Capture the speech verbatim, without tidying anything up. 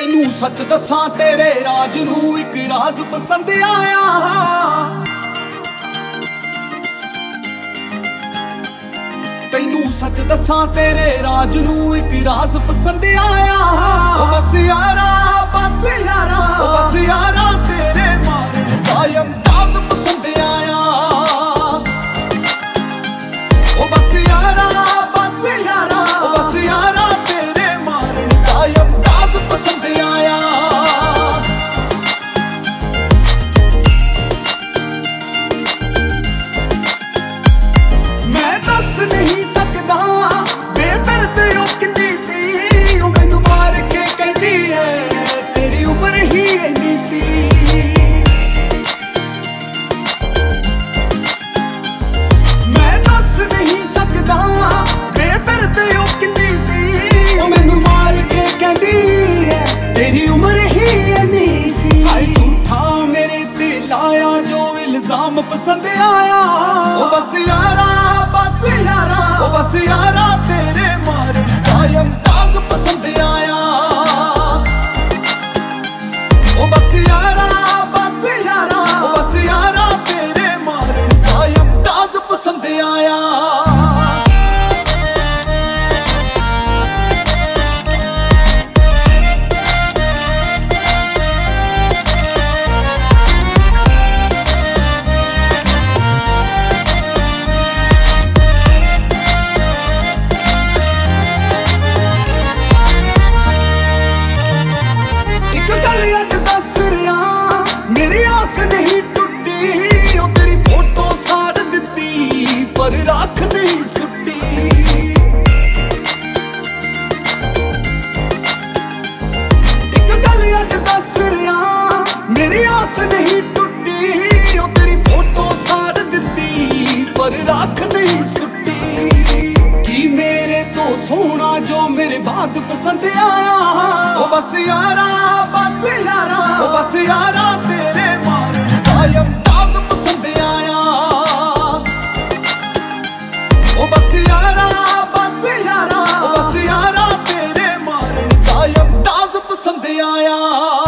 ਤੈਨੂੰ ਸੱਚ ਦੱਸਾਂ ਤੇਰੇ ਰਾਜ ਨੂੰ ਇੱਕ ਰਾਜ਼ ਪਸੰਦ ਆਇਆ। ਤੈਨੂੰ ਸੱਚ ਦੱਸਾਂ ਤੇਰੇ ਰਾਜ ਨੂੰ ਇੱਕ ਰਾਜ਼ ਪਸੰਦ ਆਇਆ। ਉਹ ਬਸ ਯਾਰਾ ਬਸ ਯਾਰਾ ਉਹ ਬਸ ਯਾਰਾ ਤੇਰੇ ਮਾਰਨ ਦਾ ਅੰਦਾਜ਼ ਪਸੰਦ ਆਇਆ। ਉਹ ਬਸ ਯਾਰਾ ਬਸ ਯਾਰਾ ਉਹ ਬਸ ਯਾਰਾ ਤੇਰੇ ਮਾਰਨ ਦਾ ਅੰਦਾਜ਼ ਪਸੰਦ ਆਇਆ। ਮੈਂ ਦੱਸ ਨਹੀਂ ਸਕਦਾ ਬੇਦਰਦ ਉਹ ਕਿੰਨੀ ਸੀ। ਉਹ ਮੈਨੂੰ ਮਾਰ ਕੇ ਕਹਿੰਦੀ ਐ ਤੇਰੀ ਉਮਰ ਹੀ ਇੰਨੀ ਸੀ। ਮੈਂ ਦੱਸ ਨਹੀਂ ਸਕਦਾ ਬੇਦਰਦ ਉਹ ਕਿੰਨੀ ਸੀ। ਉਹ ਮੈਨੂੰ ਮਾਰ ਕੇ ਕਹਿੰਦੀ ਐ ਤੇਰੀ ਉਮਰ ਹੀ ਇੰਨੀ ਸੀ। ਹਾਏ ਝੂਠਾ ਮੇਰੇ ਤੇ ਲਾਇਆ ਜੋ ਇਲਜ਼ਾਮ ਪਸੰਦ ਆਇਆ। ਉਹ ਬਸ ਯਾਰਾ ਬਸ ਯਾਰਾ ਉਹ ਬਸ ਯਾਰਾ ਤੇਰੇ ਮਾਰਨ ਦਾ ਅੰਦਾਜ਼ ਪਸੰਦ ਆਇਆ। ਉਹ ਬਸ ਯਾਰਾ ਬਸ ਯਾਰਾ ਉਹ ਬਸ ਯਾਰਾ ਤੇਰੇ ਮਾਰਨ ਦਾ ਅੰਦਾਜ਼ ਪਸੰਦ ਆਇਆ। ਅੱਜ ਦੱਸ ਰਿਹਾ ਮੇਰੀ ਆਸ ਨਹੀਂ ਟੁੱਟੀ। ਉਹ ਤੇਰੀ ਫੋਟੋ ਸਾੜ ਦਿੱਤੀ ਪਰ ਰੱਖ ਨਹੀਂ ਸੁੱਟੀ। ਇੱਕ ਗੱਲ ਅੱਜ ਦੱਸ ਰਿਹਾ ਮੇਰੀ ਆਸ ਨਹੀਂ ਟੁੱਟੀ। ਉਹ ਤੇਰੀ ਫੋਟੋ ਸਾੜ ਦਿੱਤੀ ਪਰ ਰੱਖ ਨਹੀਂ ਸੁੱਟੀ। ਕੀ ਮੇਰੇ ਤੋਂ ਸੋਹਣਾ ਜੋ ਮੇਰੇ ਬਾਅਦ ਪਸੰਦ ਆਇਆ। ਉਹ ਬਸ ਯਾਰਾ ਬਸ ਯਾਰਾ ਉਹ ਬਸ ਯਾਰਾ ਤੇਰੇ ਮਾਰਨ ਦਾ ਅੰਦਾਜ਼ ਪਸੰਦ ਆਇਆ। ਉਹ ਬਸ ਯਾਰਾ ਬਸ ਯਾਰਾ ਉਹ ਬਸ ਯਾਰਾ ਤੇਰੇ ਮਾਰਨ ਦਾ ਅੰਦਾਜ਼ ਪਸੰਦ ਆਇਆ।